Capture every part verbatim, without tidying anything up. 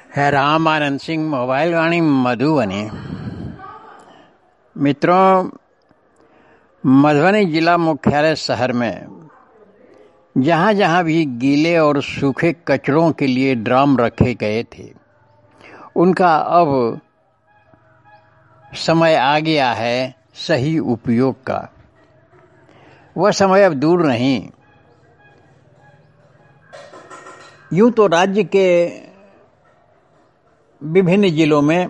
है राम आनंद सिंह मोबाइल वाणी मधुबनी। मित्रों, मधुबनी जिला मुख्यालय शहर में जहाँ जहाँ भी गीले और सूखे कचरों के लिए ड्रम रखे गए थे, उनका अब समय आ गया है सही उपयोग का। वह समय अब दूर नहीं। यूं तो राज्य के विभिन्न जिलों में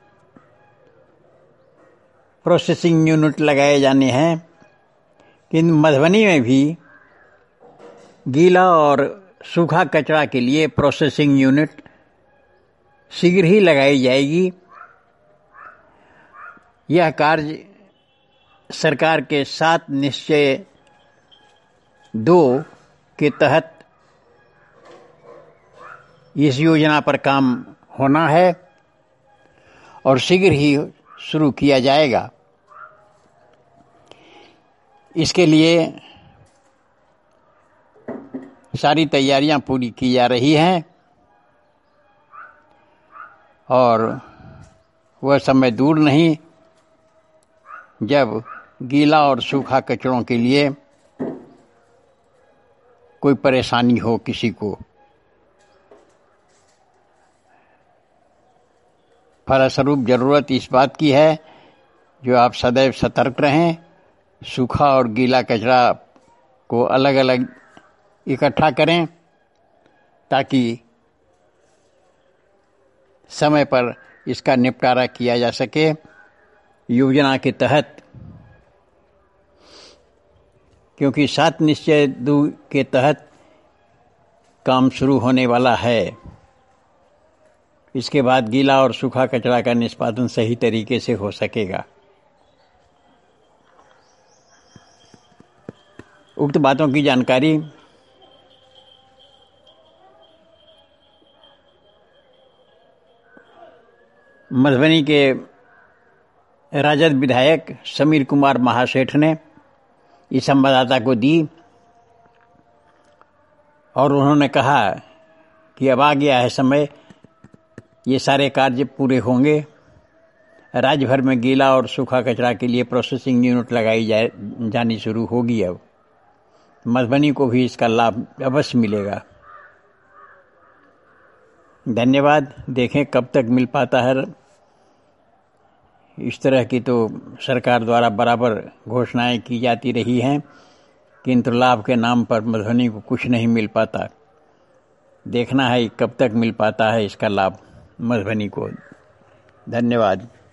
प्रोसेसिंग यूनिट लगाए जाने हैं, किंतु मधुबनी में भी गीला और सूखा कचरा के लिए प्रोसेसिंग यूनिट शीघ्र ही लगाई जाएगी। यह कार्य सरकार के सात निश्चय दो के तहत इस योजना पर काम होना है और शीघ्र ही शुरू किया जाएगा। इसके लिए सारी तैयारियां पूरी की जा रही हैं और वह समय दूर नहीं जब गीला और सूखा कचरों के लिए कोई परेशानी हो किसी को। फलस्वरूप जरूरत इस बात की है जो आप सदैव सतर्क रहें, सूखा और गीला कचरा को अलग अलग इकट्ठा करें ताकि समय पर इसका निपटारा किया जा सके। योजना के तहत, क्योंकि सात निश्चय दो के तहत काम शुरू होने वाला है, इसके बाद गीला और सूखा कचरा का निष्पादन सही तरीके से हो सकेगा। उक्त बातों की जानकारी मधुबनी के राजद विधायक समीर कुमार महासेठ ने इस संवाददाता को दी और उन्होंने कहा कि अब आ गया है समय, ये सारे कार्य पूरे होंगे। राज्य भर में गीला और सूखा कचरा के लिए प्रोसेसिंग यूनिट लगाई जाए जानी शुरू होगी। अब मधुबनी को भी इसका लाभ अवश्य मिलेगा। धन्यवाद। देखें कब तक मिल पाता है। इस तरह की तो सरकार द्वारा बराबर घोषणाएं की जाती रही हैं, किंतु लाभ के नाम पर मधुबनी को कुछ नहीं मिल पाता। देखना है कब तक मिल पाता है इसका लाभ मधुबनी को। धन्यवाद।